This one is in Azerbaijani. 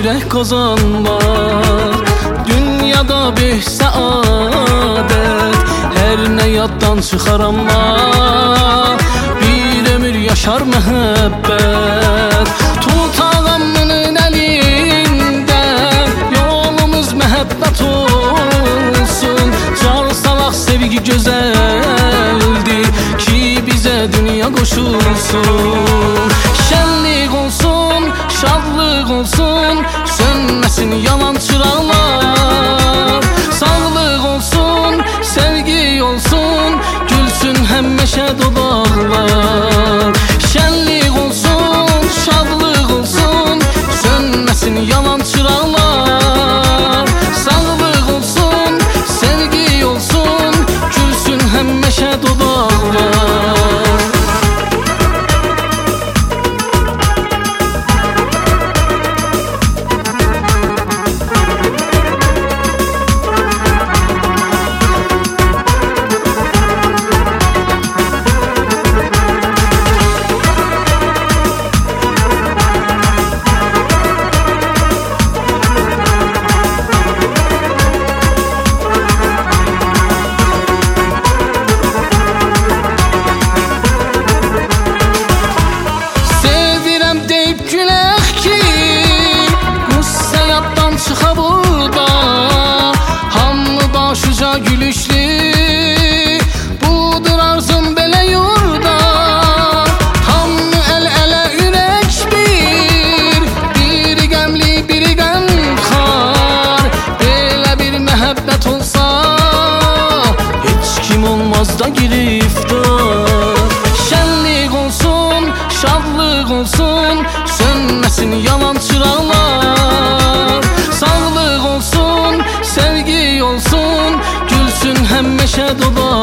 yürek kazanmak. Dünyada bir saadet, her ne yaddan çıxar amma bir ömür yaşar mühebbet. Tut ağamının elinde, yolumuz mühebbet olsun. Car salaq sevgi güzeldir ki bize dünya koşulsun. Şenlik olsun, şadlık olsun, sönmesin yalan çıraqlar. Sağlık olsun, sevgi olsun, gülsün həmişə dodaqlar. Şenlik olsun, şadlık olsun, sönmesin yalan çıraqlar. Sağlık olsun, sevgi olsun, gülsün həmişə dodaqlar. Çıxa burada, hamı başıca gülüşlü, budur arzum belə yurda. Hamı əl-ələ ürək biri qəmli, biri qəmxar. Belə bir məhəbbət olsa, heç kim olmaz da giriftar. Şənlik olsun, şadlıq olsun, sönməsin yalan çıraqlar. Sağlık olsun, sevgi olsun, gülsün həmişə dodaqlar.